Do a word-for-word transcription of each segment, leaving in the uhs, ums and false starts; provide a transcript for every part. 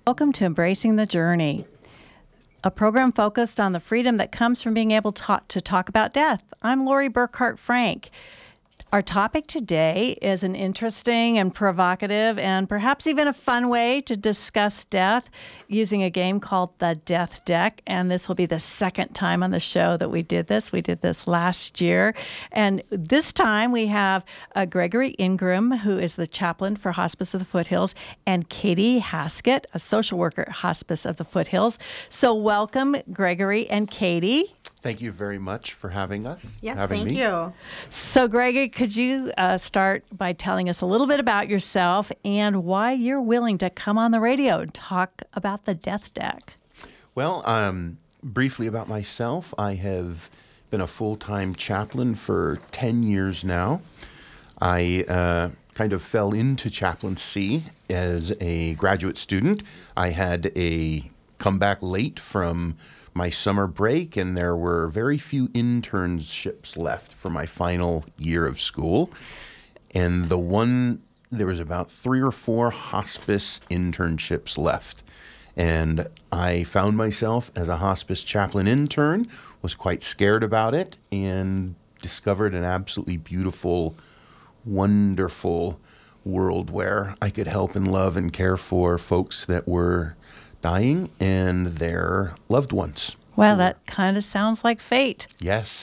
Welcome to Embracing the Journey, a program focused on the freedom that comes from being able to, to talk about death. I'm Lori Burkhart Frank. Our topic today is an interesting and provocative and perhaps even a fun way to discuss death using a game called the Death Deck. And this will be the second time on the show that we did this. We did this last year. And this time we have uh, Gregory Ingram, who is the chaplain for Hospice of the Foothills, and Katie Haskett, a social worker at Hospice of the Foothills. So welcome, Gregory and Katie. Thank you very much for having us. Yes, having thank me. you. So, Gregory, could you uh, start by telling us a little bit about yourself and why you're willing to come on the radio and talk about the Death Deck? Well, um, briefly about myself, I have been a full-time chaplain for ten years now. I uh, kind of fell into chaplaincy as a graduate student. I had a comeback late from my summer break, and there were very few internships left for my final year of school. And the one, there was about three or four hospice internships left. And I found myself as a hospice chaplain intern, was quite scared about it, and discovered an absolutely beautiful, wonderful world where I could help and love and care for folks that were dying and their loved ones. Well, that kind of sounds like fate. Yes.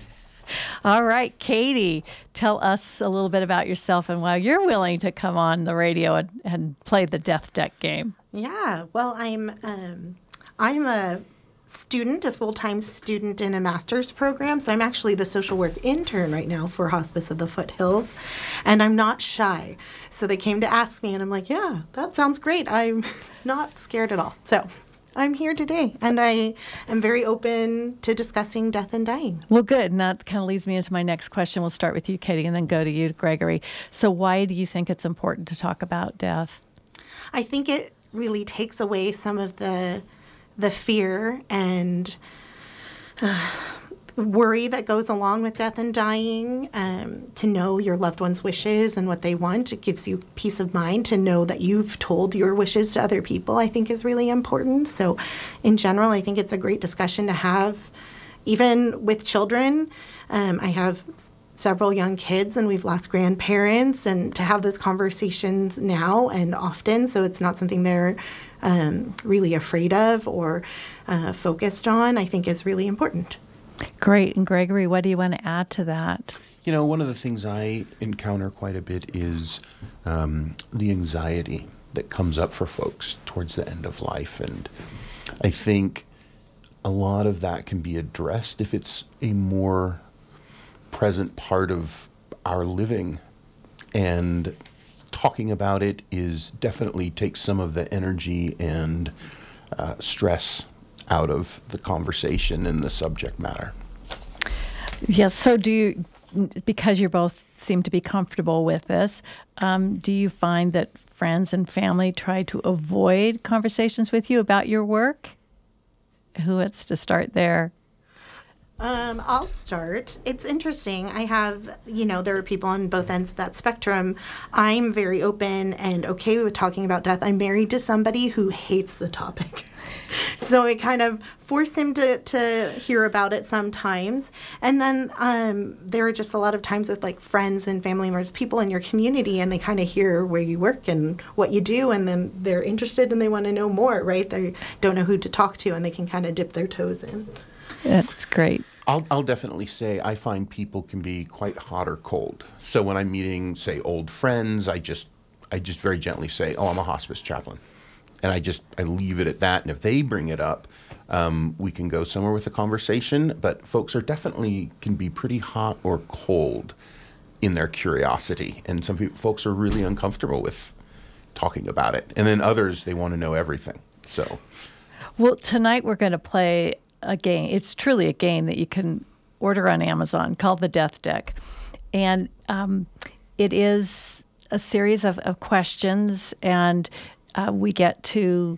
All right, Katie, tell us a little bit about yourself and why you're willing to come on the radio and, and play the Death Deck game. Yeah, well, I'm um, I'm a student, a full-time student in a master's program. So I'm actually the social work intern right now for Hospice of the Foothills, and I'm not shy. So they came to ask me, and I'm like, yeah, that sounds great. I'm not scared at all. So I'm here today, and I am very open to discussing death and dying. Well, good. And that kind of leads me into my next question. We'll start with you, Katie, and then go to you, Gregory. So why do you think it's important to talk about death? I think it really takes away some of the the fear and uh, worry that goes along with death and dying. Um, to know your loved one's wishes and what they want, it gives you peace of mind to know that you've told your wishes to other people, I think is really important. So in general, I think it's a great discussion to have, even with children. Um, I have several young kids, and we've lost grandparents, and to have those conversations now and often, so it's not something they're um, really afraid of or uh, focused on, I think is really important. Great. And Gregory, what do you want to add to that? You know, one of the things I encounter quite a bit is um, the anxiety that comes up for folks towards the end of life. And I think a lot of that can be addressed if it's a more present part of our living. And talking about it is definitely takes some of the energy and uh, stress out of the conversation and the subject matter. Yes. So do you, because you both seem to be comfortable with this, um, do you find that friends and family try to avoid conversations with you about your work? Who wants to start there? Um, I'll start. It's interesting. I have, you know, there are people on both ends of that spectrum. I'm very open and okay with talking about death. I'm married to somebody who hates the topic. So it kind of forced him to, to hear about it sometimes. And then um, there are just a lot of times with like friends and family members, people in your community, and they kind of hear where you work and what you do, and then they're interested and they want to know more, right? They don't know who to talk to, and they can kind of dip their toes in. That's great. I'll, I'll definitely say I find people can be quite hot or cold. So when I'm meeting, say, old friends, I just I just very gently say, oh, I'm a hospice chaplain. And I just, I leave it at that. And if they bring it up, um, we can go somewhere with the conversation. But folks are definitely, can be pretty hot or cold in their curiosity. And some people, folks are really uncomfortable with talking about it. And then others, they want to know everything. So, well, tonight we're going to play a game. It's truly a game that you can order on Amazon called the Death Deck. And um, it is a series of, of questions, and uh, we get to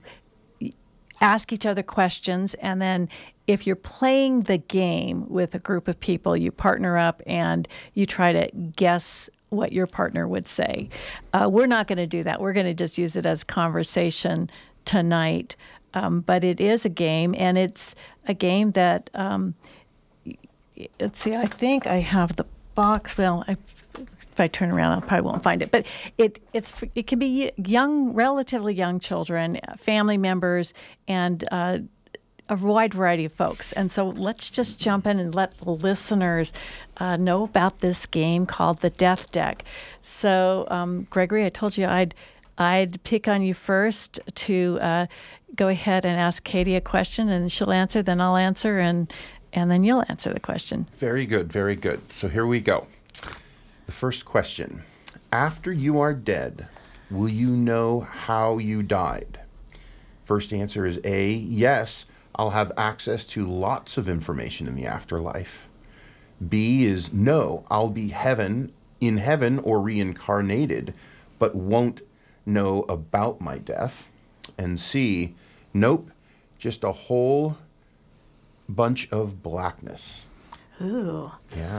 ask each other questions. And then if you're playing the game with a group of people, you partner up and you try to guess what your partner would say. Uh, we're not going to do that. We're going to just use it as conversation tonight. Um, but it is a game, and it's a game that, um, let's see, I think I have the box. Well, I, if I turn around, I probably won't find it. But it it's it can be young, relatively young children, family members, and uh, a wide variety of folks. And so let's just jump in and let the listeners uh, know about this game called the Death Deck. So, um, Gregory, I told you I'd I'd pick on you first to uh, go ahead and ask Katie a question, and she'll answer, then I'll answer, and and then you'll answer the question. Very good, very good. So here we go. The first question. After you are dead, will you know how you died? First answer is A, yes, I'll have access to lots of information in the afterlife. B is no, I'll be heaven in heaven or reincarnated, but won't know about my death. And C, nope, just a whole bunch of blackness. Ooh. Yeah.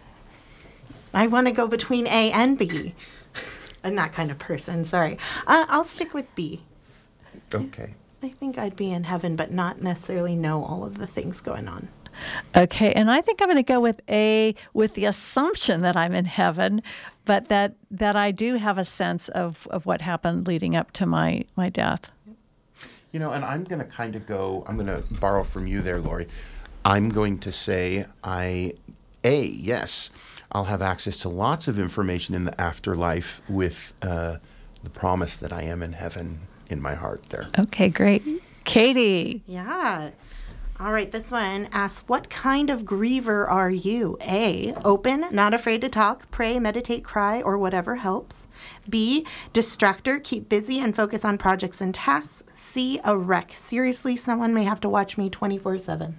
I want to go between A and B. I'm that kind of person, sorry. Uh, I'll stick with B. Okay. I think I'd be in heaven, but not necessarily know all of the things going on. Okay, and I think I'm going to go with A, with the assumption that I'm in heaven, but that that I do have a sense of, of what happened leading up to my, my death. You know, and I'm going to kind of go, I'm going to borrow from you there, Lori. I'm going to say I, A, yes, I'll have access to lots of information in the afterlife with uh, the promise that I am in heaven in my heart there. Okay, great. Katie. Yeah. All right, this one asks, what kind of griever are you? A, open, not afraid to talk, pray, meditate, cry, or whatever helps. B, distractor, keep busy and focus on projects and tasks. C, a wreck. Seriously, someone may have to watch me twenty-four seven.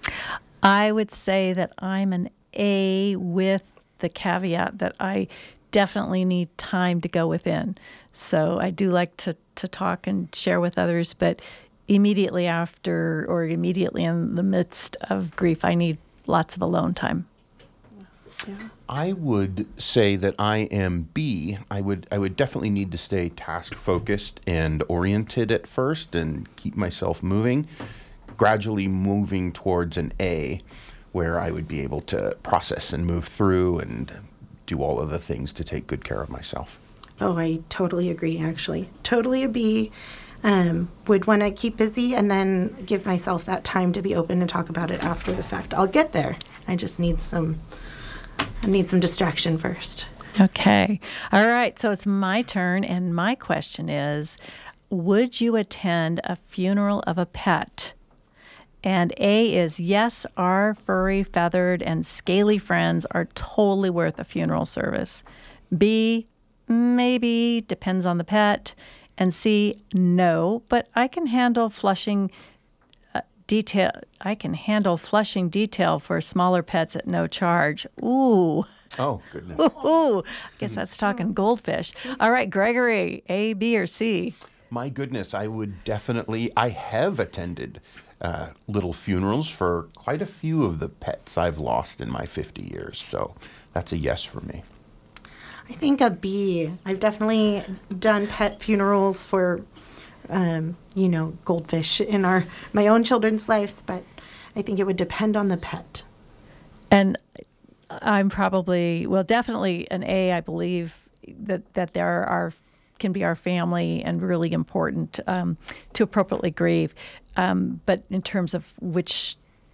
I would say that I'm an A, with the caveat that I definitely need time to go within. So I do like to, to talk and share with others, but immediately after or immediately in the midst of grief, I need lots of alone time. Yeah. I would say that I am B. I would I would definitely need to stay task focused and oriented at first and keep myself moving, gradually moving towards an A, where I would be able to process and move through and do all of the things to take good care of myself. Oh, I totally agree, actually. Totally a B. Um, would want to keep busy and then give myself that time to be open and talk about it after the fact. I'll get there. I just need some, I need some distraction first. Okay. All right. So it's my turn, and my question is, would you attend a funeral of a pet? And A is yes, our furry, feathered, and scaly friends are totally worth a funeral service. B, maybe, depends on the pet. And C, no, but I can handle flushing uh, detail. I can handle flushing detail for smaller pets at no charge. Ooh. Oh, goodness. Ooh. I guess that's talking goldfish. All right, Gregory, A, B, or C? My goodness, I would definitely, I have attended uh, little funerals for quite a few of the pets I've lost in my fifty years. So that's a yes for me. I think a B. I've definitely done pet funerals for, um, you know, goldfish in our my own children's lives, but I think it would depend on the pet. And I'm probably, well, definitely an A. I believe that that there are can be our family and really important um, to appropriately grieve. Um, but in terms of which,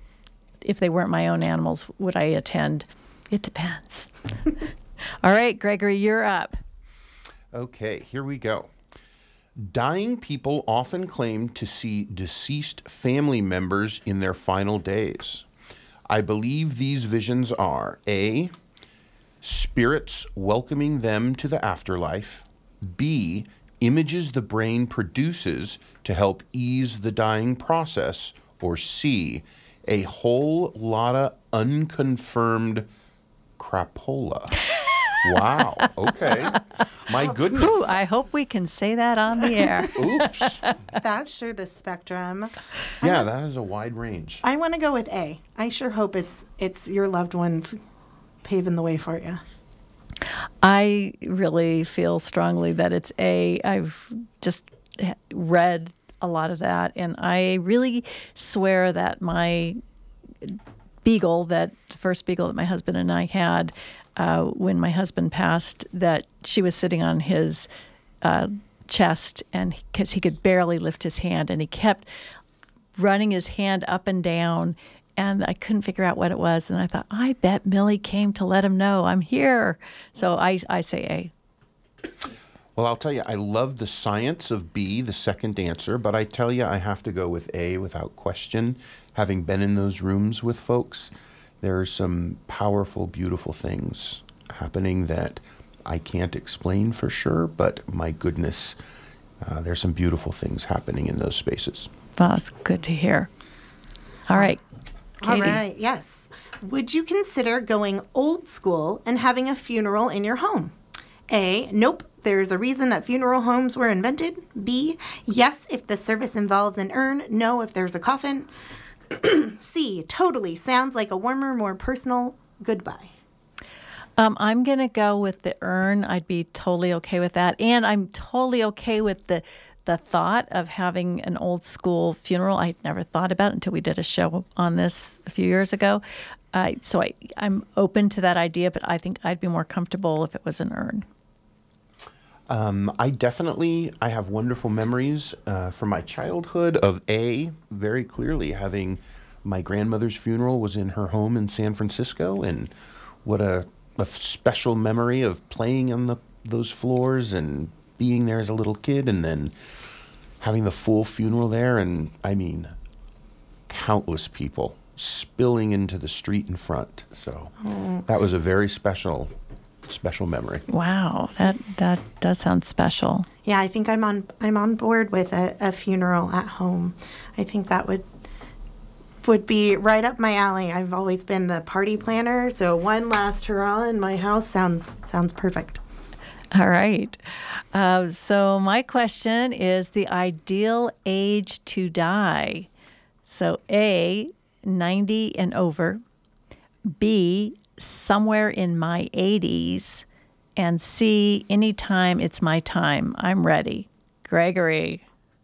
if they weren't my own animals, would I attend? It depends. All right, Gregory, you're up. Okay, here we go. Dying people often claim to see deceased family members in their final days. I believe these visions are A, spirits welcoming them to the afterlife, B, images the brain produces to help ease the dying process, or C, a whole lot of unconfirmed crapola. Wow. Okay. My goodness. Ooh, I hope we can say that on the air. Oops. That's sure the spectrum. Yeah, that is a wide range. I want to go with A. I sure hope it's it's your loved ones paving the way for you. I really feel strongly that it's A. I've just read a lot of that. And I really swear that my beagle, that the first beagle that my husband and I had, uh, when my husband passed, that she was sitting on his uh, chest, and because he could barely lift his hand, and he kept running his hand up and down, and I couldn't figure out what it was. And I thought, I bet Millie came to let him know I'm here. So I, I say A. Well, I'll tell you, I love the science of B, the second answer, but I tell you, I have to go with A without question. Having been in those rooms with folks, there are some powerful, beautiful things happening that I can't explain for sure, but my goodness, uh, there's some beautiful things happening in those spaces. Well, that's good to hear. All right. All Katie. right, yes. Would you consider going old school and having a funeral in your home? A, nope, there's a reason that funeral homes were invented. B, yes, if the service involves an urn. No, if there's a coffin. C, totally sounds like a warmer, more personal goodbye. Um, I'm going to go with the urn. I'd be totally okay with that. And I'm totally okay with the the thought of having an old school funeral. I'd never thought about it until we did a show on this a few years ago. Uh, so I, I'm open to that idea, but I think I'd be more comfortable if it was an urn. Um, I definitely, I have wonderful memories uh, from my childhood of A, very clearly having my grandmother's funeral was in her home in San Francisco, and what a, a special memory of playing on the those floors and being there as a little kid, and then having the full funeral there, and I mean, countless people spilling into the street in front. So oh. that was a very special special memory. Wow, that that does sound special. Yeah, I think I'm on I'm on board with a, a funeral at home. I think that would would be right up my alley. I've always been the party planner, so one last hurrah in my house sounds sounds perfect. All right. Uh, so my question is the ideal age to die. So A, ninety and over. B, somewhere in my eighties, and C, anytime it's my time. I'm ready. Gregory.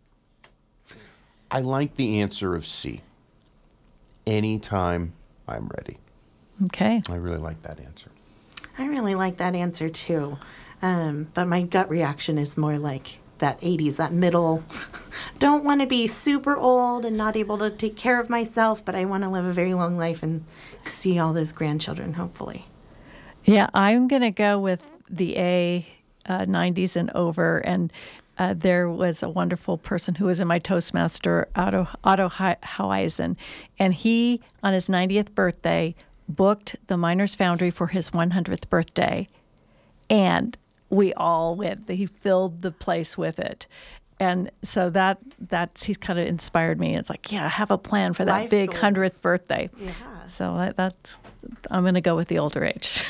I like the answer of C. Anytime I'm ready. Okay. I really like that answer. I really like that answer too. Um, but my gut reaction is more like that eighties, that middle. Don't want to be super old and not able to take care of myself, but I want to live a very long life and see all those grandchildren, hopefully. Yeah, I'm going to go with the A, uh, nineties and over. And uh, there was a wonderful person who was in my Toastmaster, Otto, Otto Haueisen, and he, on his ninetieth birthday, booked the Miners Foundry for his one hundredth birthday. And we all went. He filled the place with it. And so that that's he's kind of inspired me. It's like, yeah, have a plan for that Life big goals. hundredth birthday. Yeah. So that, that's I'm going to go with the older age.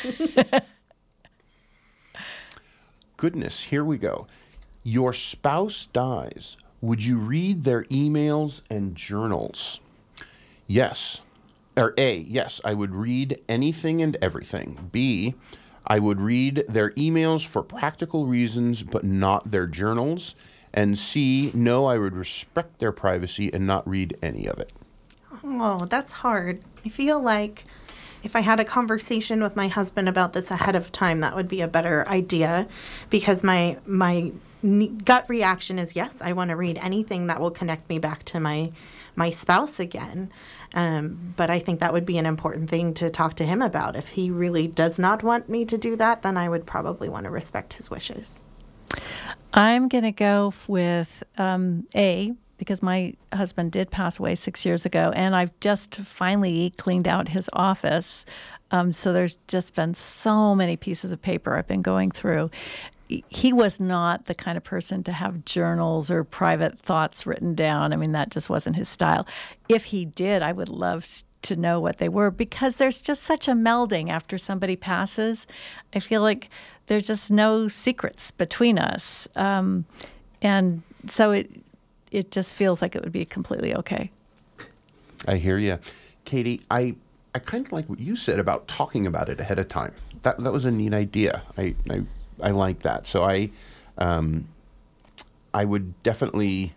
Goodness, here we go. Your spouse dies. Would you read their emails and journals? Yes. Or A, yes, I would read anything and everything. B, I would read their emails for practical reasons, but not their journals. And C, no, I would respect their privacy and not read any of it. Oh, that's hard. I feel like if I had a conversation with my husband about this ahead of time, that would be a better idea, because my my gut reaction is, yes, I want to read anything that will connect me back to my my spouse again. Um, but I think that would be an important thing to talk to him about. If he really does not want me to do that, then I would probably want to respect his wishes. I'm going to go with um, A, because my husband did pass away six years ago, and I've just finally cleaned out his office. Um, so there's just been so many pieces of paper I've been going through. He was not the kind of person to have journals or private thoughts written down. I mean, that just wasn't his style. If he did, I would love to know what they were, because there's just such a melding after somebody passes. I feel like there's just no secrets between us. Um, and so it it just feels like it would be completely okay. I hear you. Katie, I, I kind of like what you said about talking about it ahead of time. That that was a neat idea. I I, I like that. So I, um, I would definitely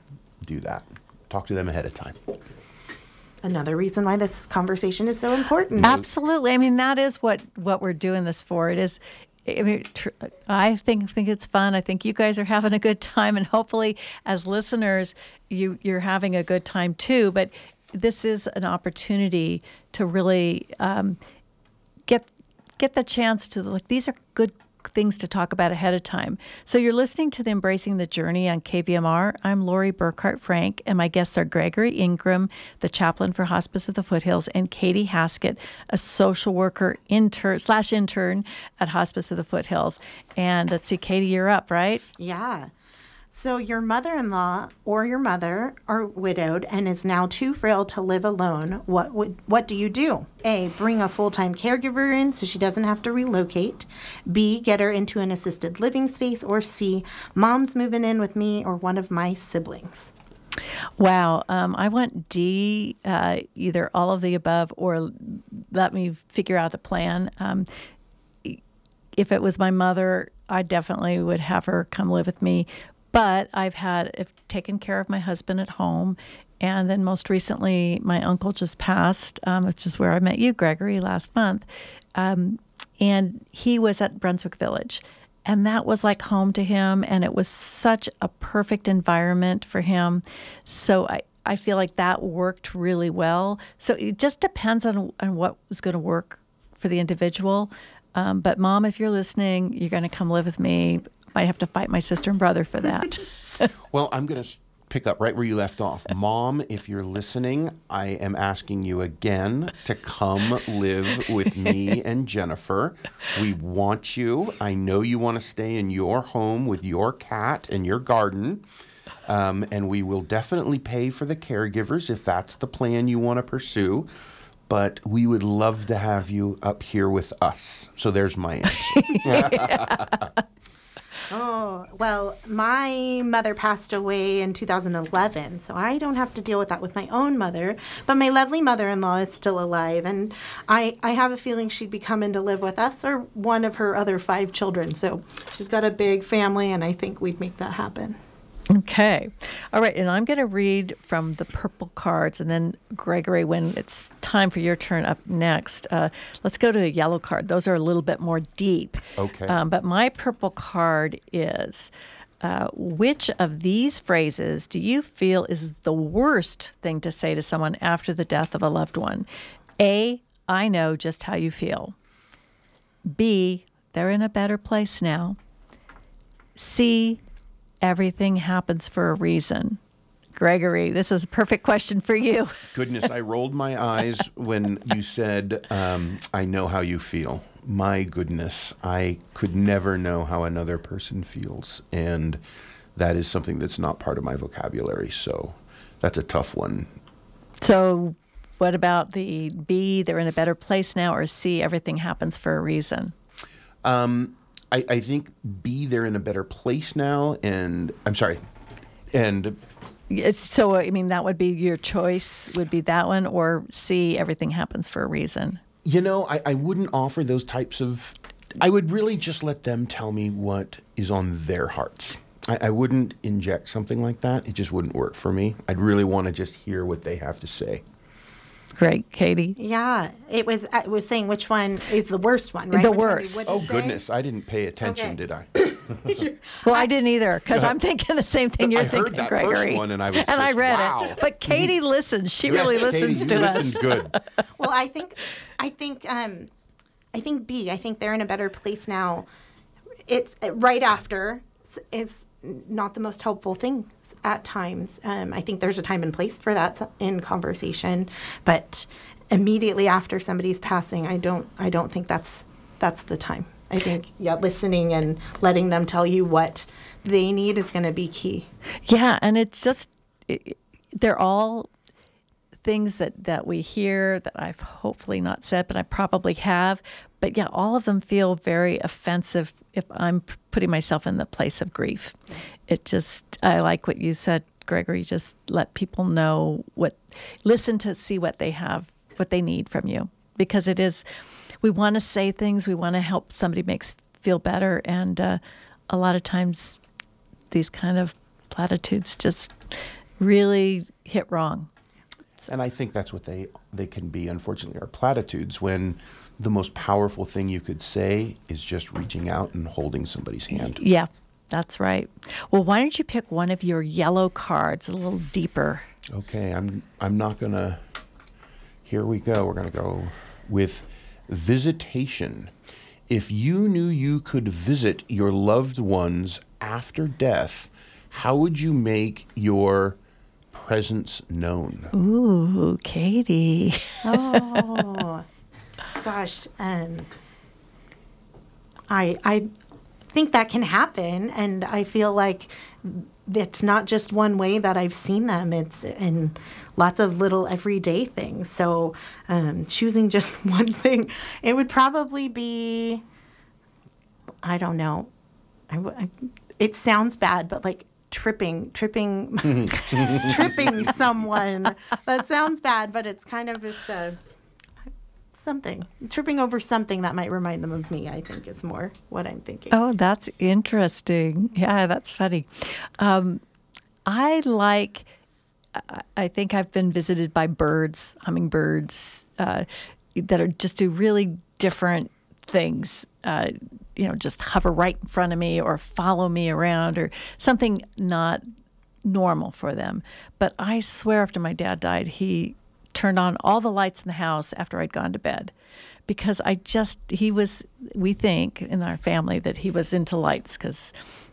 do that. Talk to them ahead of time. Another reason why this conversation is so important. Absolutely. I mean, that is what, what we're doing this for. It is, I mean, tr- I think think it's fun. I think you guys are having a good time, and hopefully, as listeners, you you're having a good time too. But this is an opportunity to really um, get get the chance to like these are good things to talk about ahead of time. So you're listening to the Embracing the Journey on K V M R. I'm Lori Burkhart Frank, and my guests are Gregory Ingram, the chaplain for Hospice of the Foothills, and Katie Haskett, a social worker intern slash intern at Hospice of the Foothills. And let's see, Katie, you're up, right? Yeah. So your mother-in-law or your mother are widowed and is now too frail to live alone. What would what do you do? A, bring a full-time caregiver in so she doesn't have to relocate. B, get her into an assisted living space. Or C, mom's moving in with me or one of my siblings. Wow. Um, I went D, uh, either all of the above or let me figure out a plan. Um, if it was my mother, I definitely would have her come live with me. But I've had I've taken care of my husband at home. And then most recently, my uncle just passed, um, which is where I met you, Gregory, last month. Um, and he was at Brunswick Village. And that was like home to him. And it was such a perfect environment for him. So I, I feel like that worked really well. So it just depends on, on what was going to work for the individual. Um, but Mom, if you're listening, you're going to come live with me. Might have to fight my sister and brother for that. Well, I'm going to pick up right where you left off. Mom, if you're listening, I am asking you again to come live with me and Jennifer. We want you. I know you want to stay in your home with your cat and your garden. Um, and we will definitely pay for the caregivers if that's the plan you want to pursue. But we would love to have you up here with us. So there's my answer. Oh, well, my mother passed away in two thousand eleven, so I don't have to deal with that with my own mother. But my lovely mother-in-law is still alive, and I, I have a feeling she'd be coming to live with us or one of her other five children. So she's got a big family, and I think we'd make that happen. Okay. All right. And I'm going to read from the purple cards. And then, Gregory, when it's time for your turn up next, uh, let's go to the yellow card. Those are a little bit more deep. Okay. Um, but my purple card is, uh, which of these phrases do you feel is the worst thing to say to someone after the death of a loved one? A, I know just how you feel. B, they're in a better place now. C, everything happens for a reason. Gregory, this is a perfect question for you. Goodness, I rolled my eyes when you said, um, I know how you feel. My goodness, I could never know how another person feels. And that is something that's not part of my vocabulary. So that's a tough one. So what about the B, they're in a better place now, or C, everything happens for a reason? Um, I, I think B, they're in a better place now, and I'm sorry, and It's, so I mean that would be your choice. Would be that one, or C, everything happens for a reason. you know, I, I wouldn't offer those types of. I would really just let them tell me what is on their hearts. I, I wouldn't inject something like that. It just wouldn't work for me. I'd really want to just hear what they have to say. Great, Katie. Yeah, it was. I was saying which one is the worst one, right? The Which one worst. you would Oh say? goodness, I didn't pay attention, Okay. did I? Well, I didn't either, because I'm thinking the same thing you're I heard thinking, that first Gregory. one, and I was I just, read wow. it. But Katie listens. She Yes, really Katie, listens you to us. listened good. Well, I think, I think, um, I think B. I think they're in a better place now. It's uh, right after is not the most helpful thing at times. Um, I think there's a time and place for that in conversation, but immediately after somebody's passing, I don't, I don't think that's that's the time. I think yeah, listening and letting them tell you what they need is going to be key. Yeah, and it's just, it, they're all things that, that we hear that I've hopefully not said, but I probably have. But yeah, all of them feel very offensive if I'm p- putting myself in the place of grief. It just, I like what you said, Gregory, just let people know what, listen to see what they have, what they need from you. Because it is, we want to say things, we want to help somebody makes feel better. And uh, a lot of times these kind of platitudes just really hit wrong. And I think that's what they, they can be, unfortunately, are platitudes, when the most powerful thing you could say is just reaching out and holding somebody's hand. Yeah, that's right. Well, why don't you pick one of your yellow cards a little deeper? Okay, I'm I'm not gonna. Here we go. We're gonna go with visitation. If you knew you could visit your loved ones after death, how would you make your presence known? Ooh, Katie. Oh, gosh. Um, I I think that can happen, and I feel like it's not just one way that I've seen them. It's in lots of little everyday things. So um, choosing just one thing, it would probably be, I don't know. I, w- I- it sounds bad, but like tripping, tripping, tripping someone. That sounds bad, but it's kind of just a something. Tripping over something that might remind them of me, I think, is more what I'm thinking. Oh, that's interesting. Yeah, that's funny. Um, I like, I- I think I've been visited by birds, hummingbirds, uh, that are just do really different things. Uh, you know, just hover right in front of me or follow me around or something not normal for them. But I swear after my dad died, he turned on all the lights in the house after I'd gone to bed, because I just, he was, we think in our family that he was into lights, because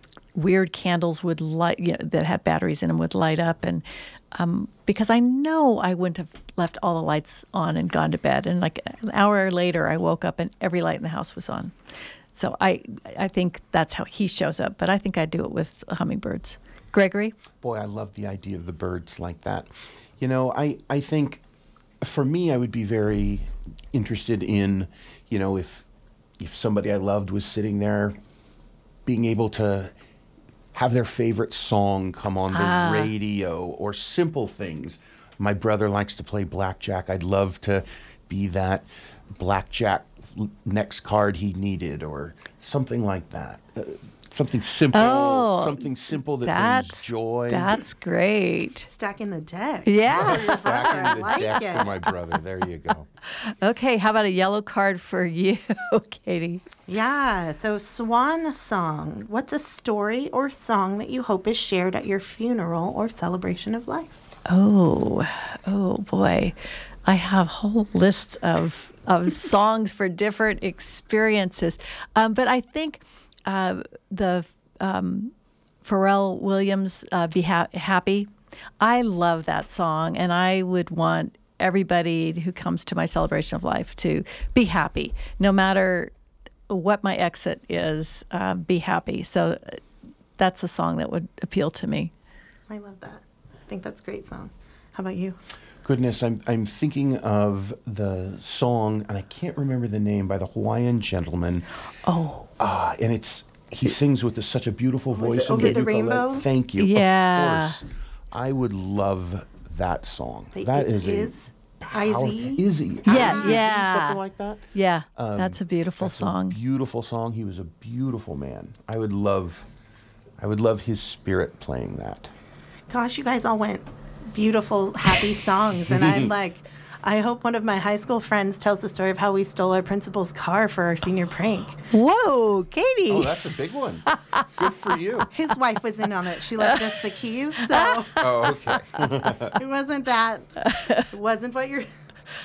weird candles would light, you know, that had batteries in them would light up. And um, because I know I wouldn't have left all the lights on and gone to bed. And like an hour later, I woke up and every light in the house was on. So I, I think that's how he shows up. But I think I'd do it with hummingbirds. Gregory? Boy, I love the idea of the birds like that. You know, I, I think for me, I would be very interested in, you know, if if somebody I loved was sitting there, being able to have their favorite song come on the Ah. radio, or simple things. My brother likes to play blackjack. I'd love to be that blackjack l- next card he needed, or something like that. Uh, something simple, Oh, something simple that That's brings joy. That's great. Stacking the deck. Yeah. Stacking I the like deck it. for my brother. There you go. Okay, how about a yellow card for you, Katie? Yeah, so swan song. What's a story or song that you hope is shared at your funeral or celebration of life? Oh, oh boy. I have whole lists of of songs for different experiences. Um, but I think uh, the um, Pharrell Williams, uh, Be ha- Happy, I love that song, and I would want everybody who comes to my celebration of life to be happy, no matter what my exit is, uh, be happy. So uh, that's a song that would appeal to me. I love that. I think that's a great song. How about you? Goodness, I'm I'm thinking of the song, and I can't remember the name, by the Hawaiian gentleman. Oh, Ah, and it's he sings with a, such a beautiful voice. it and Over the ukulele. Rainbow? Thank you. Yeah. Of course, I would love that song. Wait, that it is is a power- Izzy? Izzy. Yeah, Izzy, yeah. something like that. yeah, Um, that's a beautiful That's song. A beautiful song. He was a beautiful man. I would love, I would love his spirit playing that. Gosh, you guys all went beautiful, happy songs. And I'm like, I hope one of my high school friends tells the story of how we stole our principal's car for our senior prank. Whoa, Katie. Oh, that's a big one. Good for you. His wife was in on it. She left us the keys. So Oh, okay. it wasn't that. It wasn't what you're.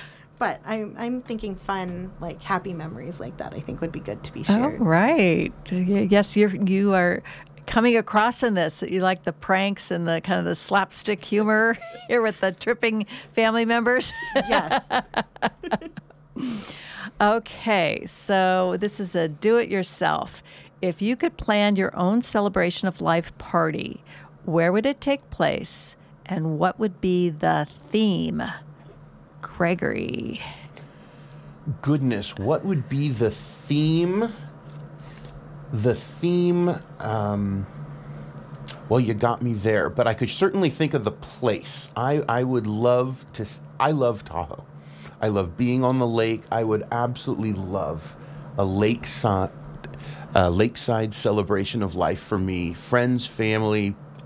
But I'm, I'm thinking fun, like happy memories like that, I think would be good to be Oh, shared. right. Y- Yes, you're you are coming across in this. You like the pranks and the kind of the slapstick humor here with the tripping family members. Yes. Okay, so this is a do-it-yourself. If you could plan your own celebration of life party, where would it take place, and what would be the theme? Gregory. Goodness, what would be the theme? The theme, um, well, you got me there, but I could certainly think of the place. I, I would love to, s- I love Tahoe. I love being on the lake. I would absolutely love a lakeside, a lakeside celebration of life for me. Friends, family,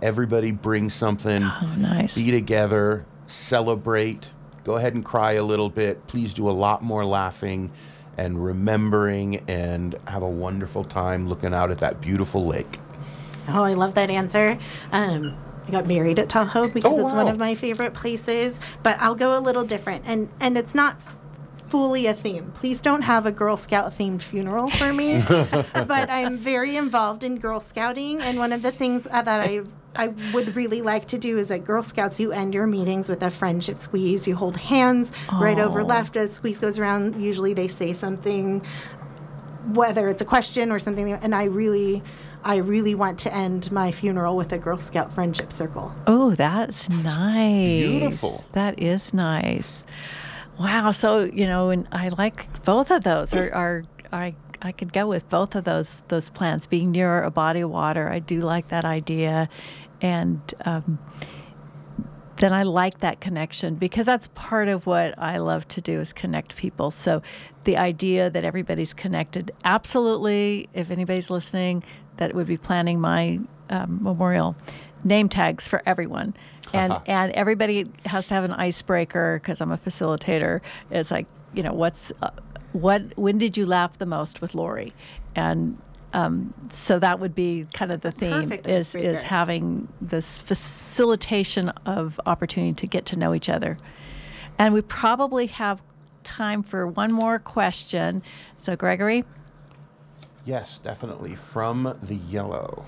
Everybody bring something. Oh, nice. Be together, celebrate, go ahead and cry a little bit. Please do a lot more laughing and remembering, and have a wonderful time looking out at that beautiful lake. Oh, I love that answer. Um, I got married at Tahoe because Oh, it's one wow. of my favorite places, but I'll go a little different. And, and it's not fully a theme. Please don't have a Girl Scout themed funeral for me. But I'm very involved in Girl Scouting, and one of the things uh, that I I would really like to do is at Girl Scouts, you end your meetings with a friendship squeeze. You hold hands right over Oh. left as squeeze goes around. Usually they say something, whether it's a question or something, and I really, I really want to end my funeral with a Girl Scout friendship circle. Oh, that's nice. Beautiful. That is nice. Wow. So, you know, and I like both of those. Are, are I I could go with both of those those plans. Being near a body of water, I do like that idea, and um, then I like that connection because that's part of what I love to do is connect people. So, the idea that everybody's connected, absolutely. If anybody's listening, that would be planning my um, memorial name tags for everyone. And and everybody has to have an icebreaker because I'm a facilitator. It's like, you know, what's uh, what? When did you laugh the most with Lori? And um, so that would be kind of the theme Perfect is is icebreaker. having this facilitation of opportunity to get to know each other. And we probably have time for one more question. So Gregory, Yes, definitely. From the yellow.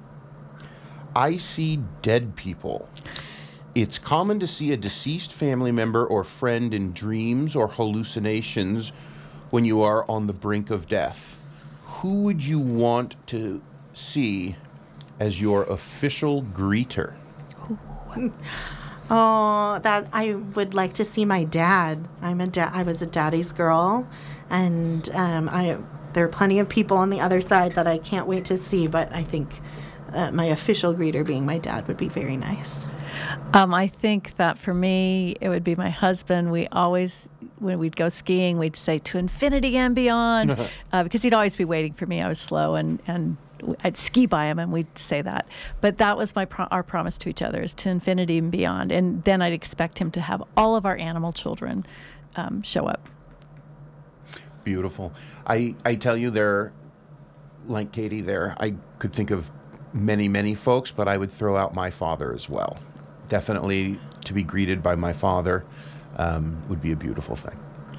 I see dead people. It's common to see a deceased family member or friend in dreams or hallucinations when you are on the brink of death. Who would you want to see as your official greeter? Oh, that I would like to see my dad. I'm a da- I was a daddy's girl, and um, I there are plenty of people on the other side that I can't wait to see. But I think uh, my official greeter being my dad would be very nice. Um, I think that for me, it would be my husband. We always, when we'd go skiing, we'd say to infinity and beyond, uh, because he'd always be waiting for me. I was slow, and, and I'd ski by him, and we'd say that. But that was my pro- our promise to each other, is to infinity and beyond. And then I'd expect him to have all of our animal children um, show up. Beautiful. I, I tell you, there, like Katie there, I could think of many, many folks, but I would throw out my father as well. Definitely to be greeted by my father um, would be a beautiful thing.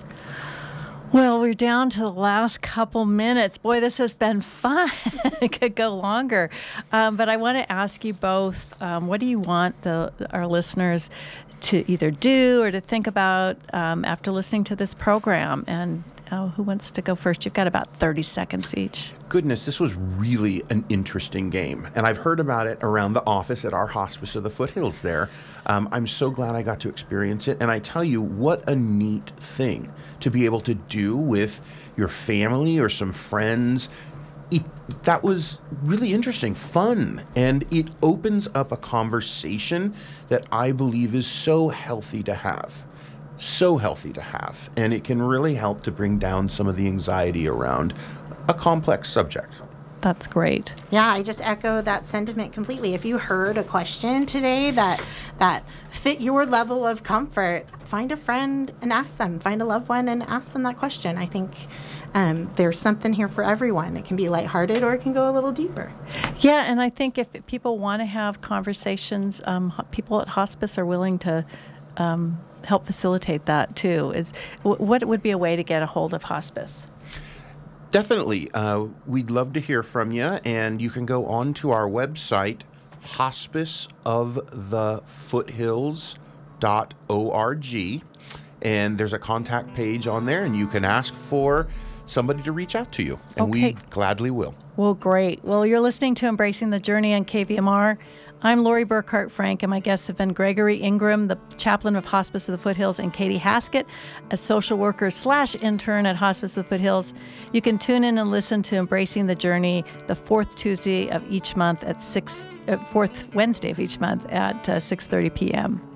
Well, we're down to the last couple minutes. Boy, this has been fun. It could go longer. Um, but I want to ask you both, um, what do you want the our listeners to either do or to think about um, after listening to this program? And uh, who wants to go first? You've got about thirty seconds each. Goodness, this was really an interesting game. And I've heard about it around the office at our hospice of the foothills there. Um, I'm so glad I got to experience it. And I tell you, what a neat thing to be able to do with your family or some friends. It, that was really interesting, fun, and it opens up a conversation that I believe is so healthy to have. So healthy to have. And it can really help to bring down some of the anxiety around a complex subject. That's great. Yeah, I just echo that sentiment completely. If you heard a question today that that fit your level of comfort, find a friend and ask them. Find a loved one and ask them that question. I think um, there's something here for everyone. It can be lighthearted or it can go a little deeper. Yeah, and I think if people want to have conversations, um, ho- people at hospice are willing to um, help facilitate that too. Is w- what would be a way to get a hold of hospice? Definitely. Uh, we'd love to hear from you, and you can go on to our website, hospice of the foothills dot org, and there's a contact page on there, and you can ask for somebody to reach out to you, and Okay. we gladly will. Well, great. Well, you're listening to Embracing the Journey on K V M R. I'm Lori Burkhart Frank, and my guests have been Gregory Ingram, the chaplain of Hospice of the Foothills, and Katie Haskett, a social worker slash intern at Hospice of the Foothills. You can tune in and listen to Embracing the Journey the fourth Tuesday of each month at six, uh, fourth Wednesday of each month at uh, six thirty p.m.